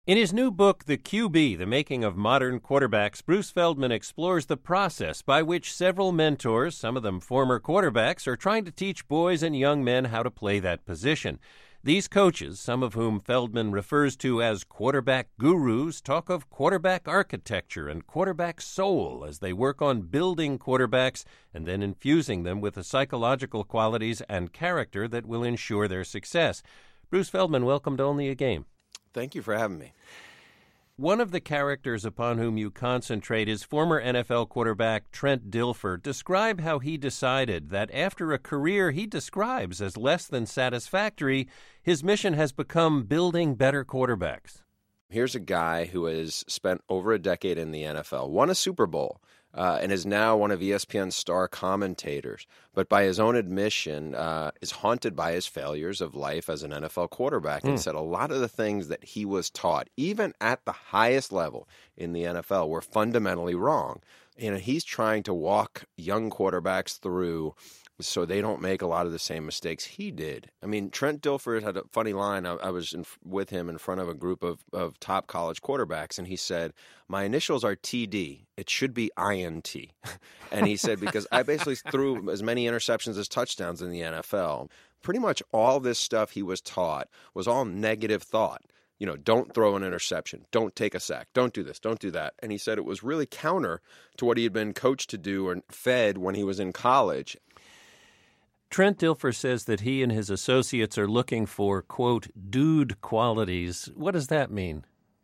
In his new book, The QB, The Making of Modern Quarterbacks, Bruce Feldman explores the process by which several mentors, some of them former quarterbacks, are trying to teach boys and young men how to play that position. These coaches, some of whom Feldman refers to as quarterback gurus, talk of quarterback architecture and quarterback soul as they work on building quarterbacks and then infusing them with the psychological qualities and character that will ensure their success. Bruce Feldman, welcome to Only a Game. Thank you for having me. One of the characters upon whom you concentrate is former NFL quarterback Trent Dilfer. Describe how he decided that after a career he describes as less than satisfactory, his mission has become building better quarterbacks. Here's a guy who has spent over a decade in the NFL, won a Super Bowl, and is now one of ESPN's star commentators, but by his own admission, is haunted by his failures of life as an NFL quarterback and said a lot of the things that he was taught, even at the highest level in the NFL, were fundamentally wrong. You know, he's trying to walk young quarterbacks through so they don't make a lot of the same mistakes he did. I mean, Trent Dilfer had a funny line. I was with him in front of a group of top college quarterbacks, and he said, "My initials are TD. It should be INT." And he said, because I basically threw as many interceptions as touchdowns in the NFL. Pretty much all this stuff he was taught was all negative thought. You know, don't throw an interception, don't take a sack, don't do this, don't do that. And he said it was really counter to what he had been coached to do or fed when he was in college. Trent Dilfer says that he and his associates are looking for, quote, dude qualities. What does that mean?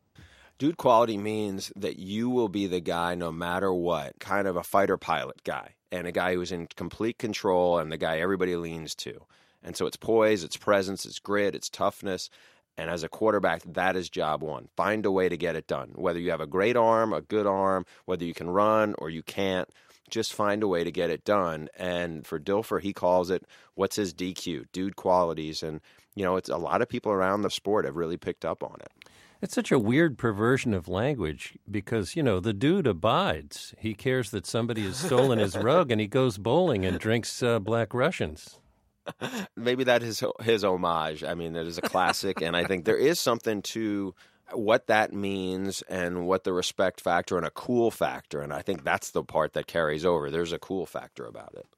Dude quality means that you will be the guy no matter what, kind of a fighter pilot guy, and a guy who's in complete control and the guy everybody leans to. And so it's poise, it's presence, it's grit, it's toughness. And as a quarterback, that is job one. Find a way to get it done. Whether you have a great arm, a good arm, whether you can run or you can't, just find a way to get it done. And for Dilfer, he calls it, what's his DQ, dude qualities. And, you know, it's a lot of people around the sport have really picked up on it. It's such a weird perversion of language because, you know, the dude abides. He cares that somebody has stolen his rug and he goes bowling and drinks Black Russians. Maybe that is his homage. I mean, it is a classic, and I think there is something to what that means and what the respect factor and a cool factor, and I think that's the part that carries over. There's a cool factor about it.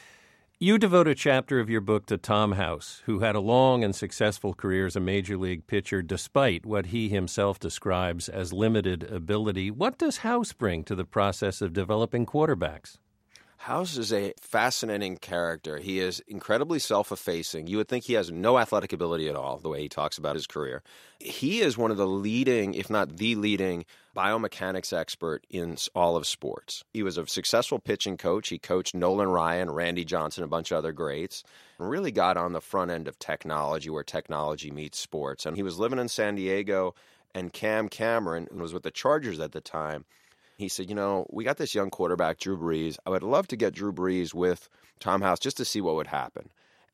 You devote a chapter of your book to Tom House, who had a long and successful career as a major league pitcher despite what he himself describes as limited ability. What does House bring to the process of developing quarterbacks? House is a fascinating character. He is incredibly self-effacing. You would think he has no athletic ability at all, the way he talks about his career. He is one of the leading, if not the leading, biomechanics expert in all of sports. He was a successful pitching coach. He coached Nolan Ryan, Randy Johnson, a bunch of other greats, and really got on the front end of technology, where technology meets sports. And he was living in San Diego, and Cam Cameron was with the Chargers at the time. He said, you know, we got this young quarterback, Drew Brees. I would love to get Drew Brees with Tom House just to see what would happen.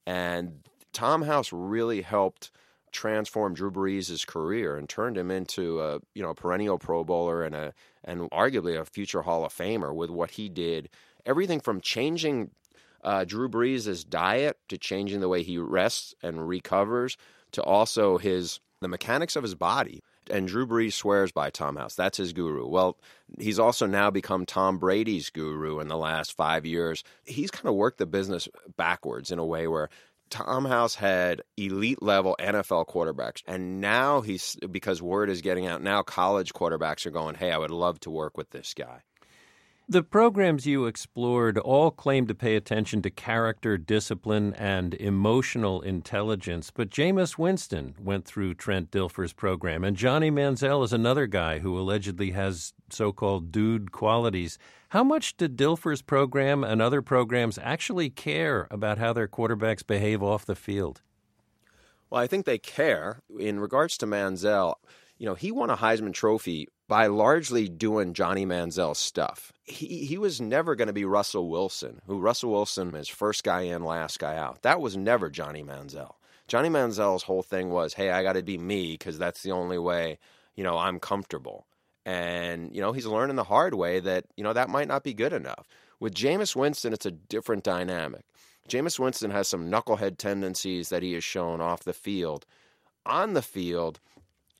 And Tom House really helped transform Drew Brees' career and turned him into a perennial Pro Bowler and arguably a future Hall of Famer with what he did. Everything from changing Drew Brees' diet to changing the way he rests and recovers to also the mechanics of his body. And Drew Brees swears by Tom House. That's his guru. Well, he's also now become Tom Brady's guru in the last 5 years. He's kind of worked the business backwards in a way where Tom House had elite-level NFL quarterbacks. And now because word is getting out, now college quarterbacks are going, hey, I would love to work with this guy. The programs you explored all claim to pay attention to character, discipline, and emotional intelligence, but Jameis Winston went through Trent Dilfer's program, and Johnny Manziel is another guy who allegedly has so-called dude qualities. How much did Dilfer's program and other programs actually care about how their quarterbacks behave off the field? Well, I think they care. In regards to Manziel, you know, he won a Heisman Trophy by largely doing Johnny Manziel stuff. He was never going to be Russell Wilson, Russell Wilson is first guy in, last guy out. That was never Johnny Manziel. Johnny Manziel's whole thing was, hey, I got to be me because that's the only way, you know, I'm comfortable. And, you know, he's learning the hard way that, you know, that might not be good enough. With Jameis Winston, it's a different dynamic. Jameis Winston has some knucklehead tendencies that he has shown off the field. On the field,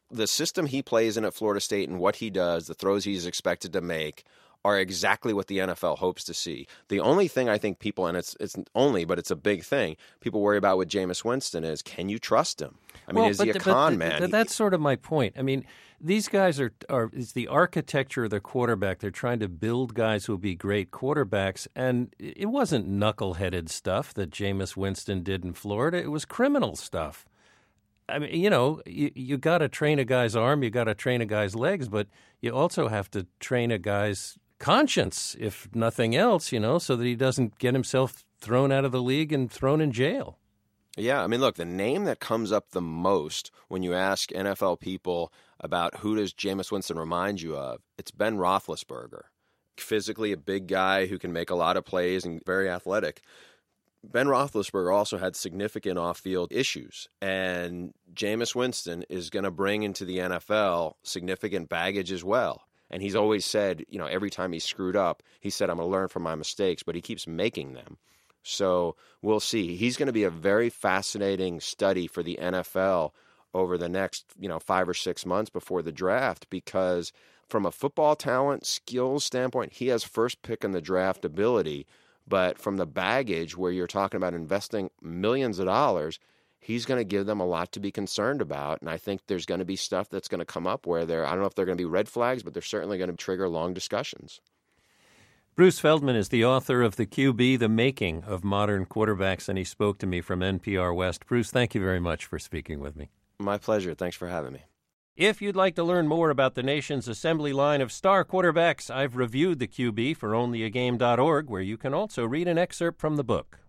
The system he plays in at Florida State and what he does, the throws he's expected to make, are exactly what the NFL hopes to see. The only thing I think people, and it's only, but it's a big thing, people worry about with Jameis Winston is, can you trust him? I mean, is he a con man? That's sort of my point. I mean, these guys are it's the architecture of the quarterback. They're trying to build guys who will be great quarterbacks, and it wasn't knuckleheaded stuff that Jameis Winston did in Florida. It was criminal stuff. I mean, you got to train a guy's arm, you got to train a guy's legs, but you also have to train a guy's conscience, if nothing else, so that he doesn't get himself thrown out of the league and thrown in jail. Yeah, I mean, look, the name that comes up the most when you ask NFL people about who does Jameis Winston remind you of, it's Ben Roethlisberger. Physically a big guy who can make a lot of plays and very athletic. Ben Roethlisberger also had significant off-field issues, and Jameis Winston is going to bring into the NFL significant baggage as well. And he's always said, every time he screwed up, he said, I'm going to learn from my mistakes, but he keeps making them. So we'll see. He's going to be a very fascinating study for the NFL over the next, 5 or 6 months before the draft, because from a football talent, skills standpoint, he has first pick in the draft ability. But from the baggage where you're talking about investing millions of dollars, he's going to give them a lot to be concerned about. And I think there's going to be stuff that's going to come up where I don't know if they're going to be red flags, but they're certainly going to trigger long discussions. Bruce Feldman is the author of The QB, The Making of Modern Quarterbacks, and he spoke to me from NPR West. Bruce, thank you very much for speaking with me. My pleasure. Thanks for having me. If you'd like to learn more about the nation's assembly line of star quarterbacks, I've reviewed The QB for onlyagame.org, where you can also read an excerpt from the book.